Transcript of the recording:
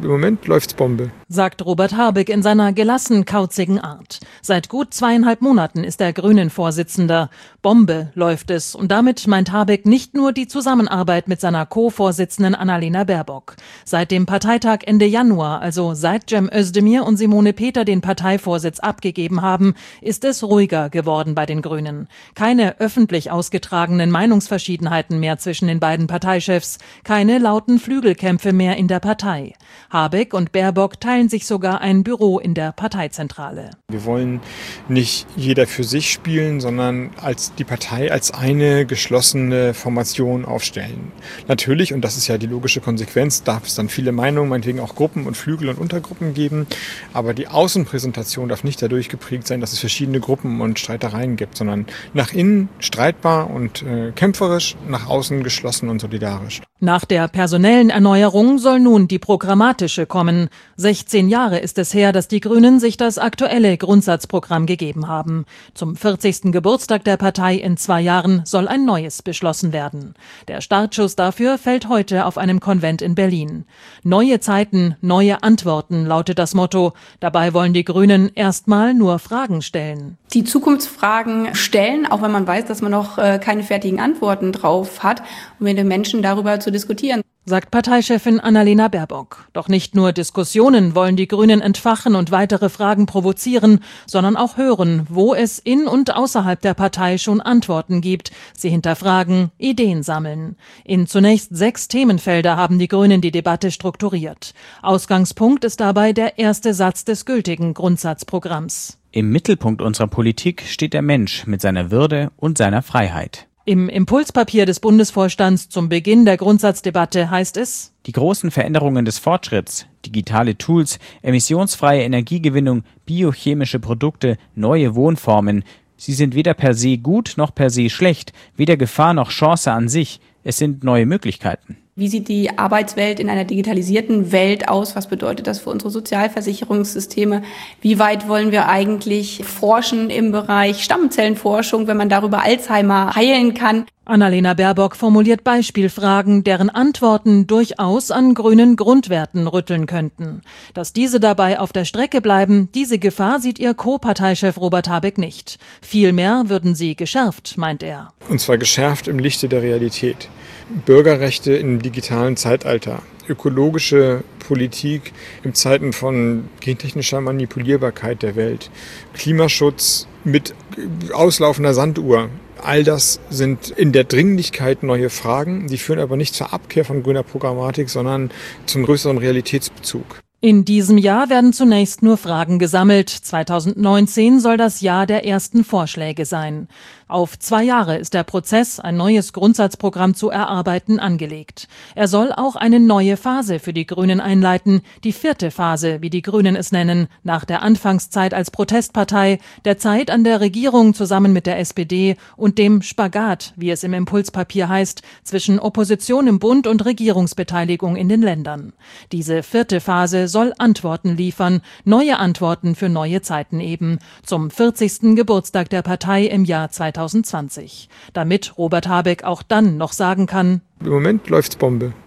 Im Moment läuft's Bombe, sagt Robert Habeck in seiner gelassen kauzigen Art. Seit gut 2,5 Monaten ist er Grünen-Vorsitzender. Bombe läuft es. Und damit meint Habeck nicht nur die Zusammenarbeit mit seiner Co-Vorsitzenden Annalena Baerbock. Seit dem Parteitag Ende Januar, also seit Cem Özdemir und Simone Peter den Parteivorsitz abgegeben haben, ist es ruhiger geworden bei den Grünen. Keine öffentlich ausgetragenen Meinungsverschiedenheiten mehr zwischen den beiden Parteichefs, keine lauten Flügelkämpfe mehr in der Partei. Habeck und Baerbock teilen sich sogar ein Büro in der Parteizentrale. Wir wollen nicht jeder für sich spielen, sondern die Partei als eine geschlossene Formation aufstellen. Natürlich, und das ist ja die logische Konsequenz, darf es dann viele Meinungen, meinetwegen auch Gruppen und Flügel und Untergruppen geben. Aber die Außenpräsentation darf nicht dadurch geprägt sein, dass es verschiedene Gruppen und Streitereien gibt, sondern nach innen streitbar und kämpferisch, nach außen geschlossen und solidarisch. Nach der personellen Erneuerung soll nun die programmatische kommen. 16 Jahre ist es her, dass die Grünen sich das aktuelle Grundsatzprogramm gegeben haben. Zum 40. Geburtstag der Partei in 2 Jahren soll ein neues beschlossen werden. Der Startschuss dafür fällt heute auf einem Konvent in Berlin. Neue Zeiten, neue Antworten lautet das Motto. Dabei wollen die Grünen erstmal nur Fragen stellen. Die Zukunftsfragen stellen, auch wenn man weiß, dass man noch keine fertigen Antworten drauf hat, um mit den Menschen darüber zu diskutieren, sagt Parteichefin Annalena Baerbock. Doch nicht nur Diskussionen wollen die Grünen entfachen und weitere Fragen provozieren, sondern auch hören, wo es in und außerhalb der Partei schon Antworten gibt. Sie hinterfragen, Ideen sammeln. In zunächst 6 Themenfelder haben die Grünen die Debatte strukturiert. Ausgangspunkt ist dabei der erste Satz des gültigen Grundsatzprogramms. Im Mittelpunkt unserer Politik steht der Mensch mit seiner Würde und seiner Freiheit. Im Impulspapier des Bundesvorstands zum Beginn der Grundsatzdebatte heißt es: Die großen Veränderungen des Fortschritts, digitale Tools, emissionsfreie Energiegewinnung, biochemische Produkte, neue Wohnformen, sie sind weder per se gut noch per se schlecht, weder Gefahr noch Chance an sich, es sind neue Möglichkeiten. Wie sieht die Arbeitswelt in einer digitalisierten Welt aus? Was bedeutet das für unsere Sozialversicherungssysteme? Wie weit wollen wir eigentlich forschen im Bereich Stammzellenforschung, wenn man darüber Alzheimer heilen kann? Annalena Baerbock formuliert Beispielfragen, deren Antworten durchaus an grünen Grundwerten rütteln könnten. Dass diese dabei auf der Strecke bleiben, diese Gefahr sieht ihr Co-Parteichef Robert Habeck nicht. Vielmehr würden sie geschärft, meint er. Und zwar geschärft im Lichte der Realität. Bürgerrechte im digitalen Zeitalter, ökologische Politik in Zeiten von gentechnischer Manipulierbarkeit der Welt, Klimaschutz mit auslaufender Sanduhr. All das sind in der Dringlichkeit neue Fragen, die führen aber nicht zur Abkehr von grüner Programmatik, sondern zum größeren Realitätsbezug. In diesem Jahr werden zunächst nur Fragen gesammelt. 2019 soll das Jahr der ersten Vorschläge sein. Auf 2 Jahre ist der Prozess, ein neues Grundsatzprogramm zu erarbeiten, angelegt. Er soll auch eine neue Phase für die Grünen einleiten, die 4. Phase, wie die Grünen es nennen, nach der Anfangszeit als Protestpartei, der Zeit an der Regierung zusammen mit der SPD und dem Spagat, wie es im Impulspapier heißt, zwischen Opposition im Bund und Regierungsbeteiligung in den Ländern. Diese 4. Phase soll Antworten liefern, neue Antworten für neue Zeiten eben, zum 40. Geburtstag der Partei im Jahr 2020. Damit Robert Habeck auch dann noch sagen kann: Im Moment läuft's Bombe.